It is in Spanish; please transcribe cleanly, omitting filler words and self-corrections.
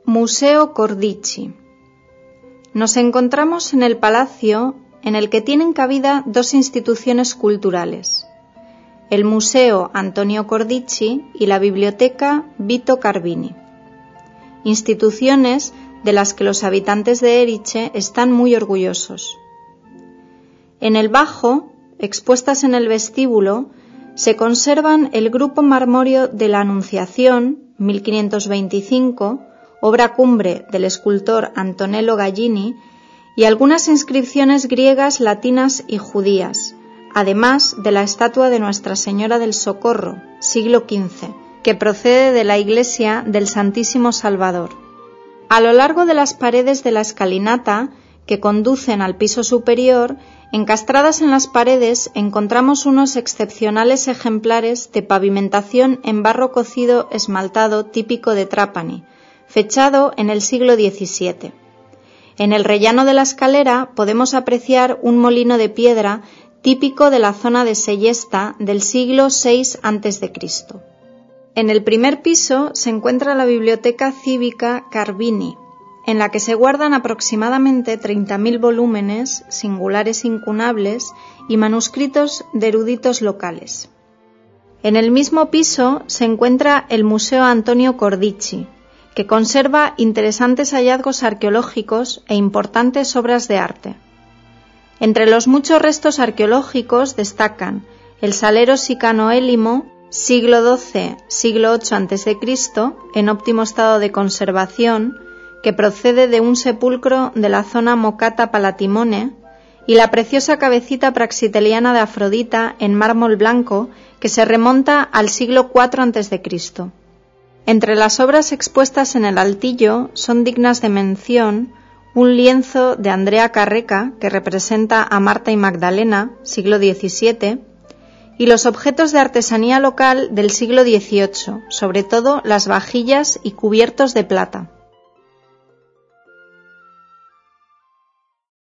Museo Cordici. Nos encontramos en el palacio en el que tienen cabida dos instituciones culturales: el Museo Antonio Cordici y la Biblioteca Vito Carvini, instituciones de las que los habitantes de Erice están muy orgullosos. En el bajo, expuestas en el vestíbulo, se conservan el grupo marmóreo de la Anunciación, 1525, obra cumbre del escultor Antonello Gallini, y algunas inscripciones griegas, latinas y judías, además de la estatua de Nuestra Señora del Socorro, siglo XV, que procede de la iglesia del Santísimo Salvador. A lo largo de las paredes de la escalinata que conducen al piso superior, encastradas en las paredes, encontramos unos excepcionales ejemplares de pavimentación en barro cocido esmaltado típico de Trapani, fechado en el siglo XVII. En el rellano de la escalera podemos apreciar un molino de piedra típico de la zona de Seyesta del siglo VI a.C. En el primer piso se encuentra la Biblioteca Cívica Carvini, en la que se guardan aproximadamente 30.000 volúmenes, singulares incunables y manuscritos de eruditos locales. En el mismo piso se encuentra el Museo Antonio Cordici, que conserva interesantes hallazgos arqueológicos e importantes obras de arte. Entre los muchos restos arqueológicos destacan el Salero Sicano-Élimo, siglo XII, siglo VIII a.C., en óptimo estado de conservación, que procede de un sepulcro de la zona Mocata Palatimone, y la preciosa cabecita praxiteliana de Afrodita en mármol blanco, que se remonta al siglo IV a.C. Entre las obras expuestas en el altillo son dignas de mención un lienzo de Andrea Carreca, que representa a Marta y Magdalena, siglo XVII, y los objetos de artesanía local del siglo XVIII, sobre todo las vajillas y cubiertos de plata.